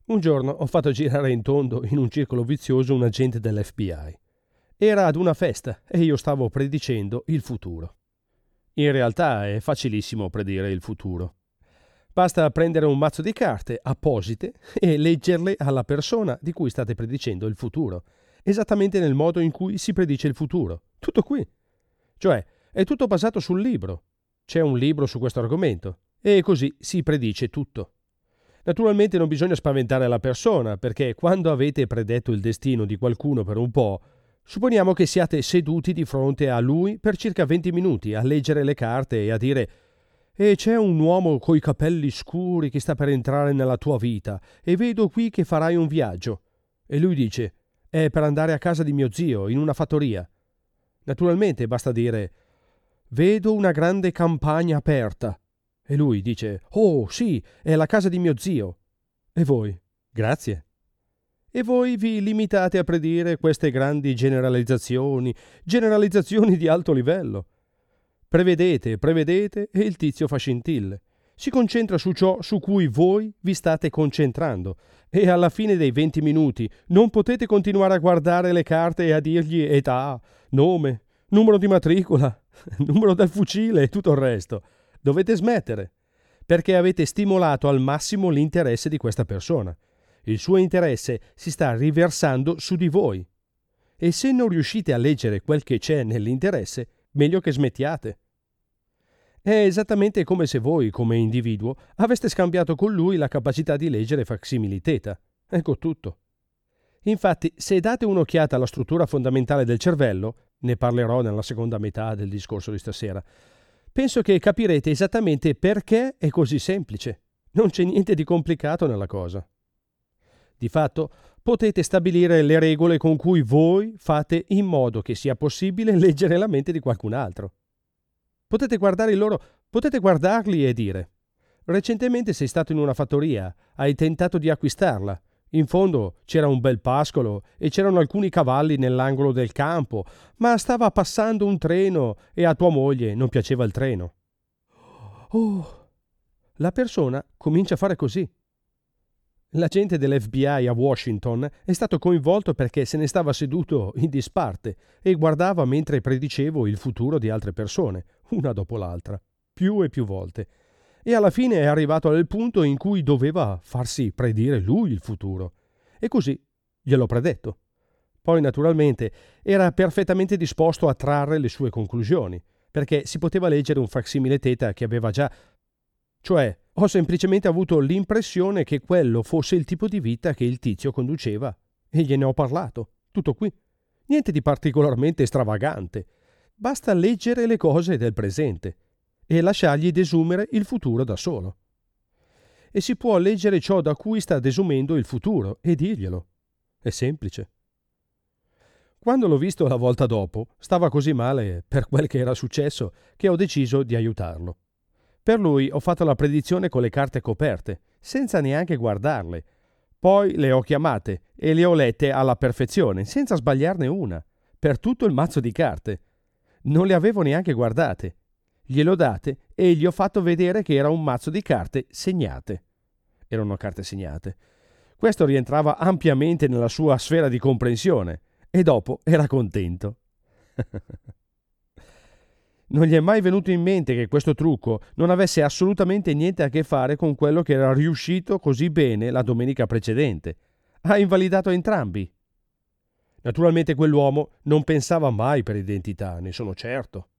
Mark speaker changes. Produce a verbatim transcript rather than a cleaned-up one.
Speaker 1: Un giorno ho fatto girare in tondo in un circolo vizioso un agente dell'F B I. Era ad una festa e io stavo predicendo il futuro. In realtà è facilissimo predire il futuro. Basta prendere un mazzo di carte apposite e leggerle alla persona di cui state predicendo il futuro, esattamente nel modo in cui si predice il futuro. Tutto qui. Cioè, è tutto basato sul libro. C'è un libro su questo argomento e così si predice tutto. Naturalmente non bisogna spaventare la persona, perché quando avete predetto il destino di qualcuno per un po', supponiamo che siate seduti di fronte a lui per circa venti minuti a leggere le carte e a dire «E c'è un uomo coi capelli scuri che sta per entrare nella tua vita e vedo qui che farai un viaggio». E lui dice «È per andare a casa di mio zio, in una fattoria». Naturalmente basta dire «Vedo una grande campagna aperta». E lui dice «Oh, sì, è la casa di mio zio». E voi? Grazie. E voi vi limitate a predire queste grandi generalizzazioni, generalizzazioni di alto livello. Prevedete, prevedete e il tizio fa scintille. Si concentra su ciò su cui voi vi state concentrando e alla fine dei venti minuti non potete continuare a guardare le carte e a dirgli età, nome, numero di matricola, numero del fucile e tutto il resto. Dovete smettere, perché avete stimolato al massimo l'interesse di questa persona. Il suo interesse si sta riversando su di voi. E se non riuscite a leggere quel che c'è nell'interesse, meglio che smettiate. È esattamente come se voi, come individuo, aveste scambiato con lui la capacità di leggere facsimili teta. Ecco tutto. Infatti, se date un'occhiata alla struttura fondamentale del cervello, ne parlerò nella seconda metà del discorso di stasera, penso che capirete esattamente perché è così semplice. Non c'è niente di complicato nella cosa. Di fatto, potete stabilire le regole con cui voi fate in modo che sia possibile leggere la mente di qualcun altro. Potete guardare il loro, potete guardarli e dire: recentemente sei stato in una fattoria, hai tentato di acquistarla. In fondo c'era un bel pascolo e c'erano alcuni cavalli nell'angolo del campo, ma stava passando un treno e a tua moglie non piaceva il treno. Oh, la persona comincia a fare così. L'agente dell'F B I a Washington è stato coinvolto perché se ne stava seduto in disparte e guardava mentre predicevo il futuro di altre persone, una dopo l'altra, più e più volte. E alla fine è arrivato al punto in cui doveva farsi predire lui il futuro. E così gliel'ho predetto. Poi, naturalmente, era perfettamente disposto a trarre le sue conclusioni, perché si poteva leggere un facsimile teta che aveva già... Cioè, ho semplicemente avuto l'impressione che quello fosse il tipo di vita che il tizio conduceva e gliene ho parlato. Tutto qui. Niente di particolarmente stravagante. Basta leggere le cose del presente e lasciargli desumere il futuro da solo. E si può leggere ciò da cui sta desumendo il futuro e dirglielo. È semplice. Quando l'ho visto la volta dopo, stava così male per quel che era successo che ho deciso di aiutarlo. Per lui ho fatto la predizione con le carte coperte, senza neanche guardarle. Poi le ho chiamate e le ho lette alla perfezione, senza sbagliarne una, per tutto il mazzo di carte. Non le avevo neanche guardate. Gliel'ho date e gli ho fatto vedere che era un mazzo di carte segnate. Erano carte segnate. Questo rientrava ampiamente nella sua sfera di comprensione e dopo era contento. Non gli è mai venuto in mente che questo trucco non avesse assolutamente niente a che fare con quello che era riuscito così bene la domenica precedente. Ha invalidato entrambi. Naturalmente quell'uomo non pensava mai per identità, ne sono certo.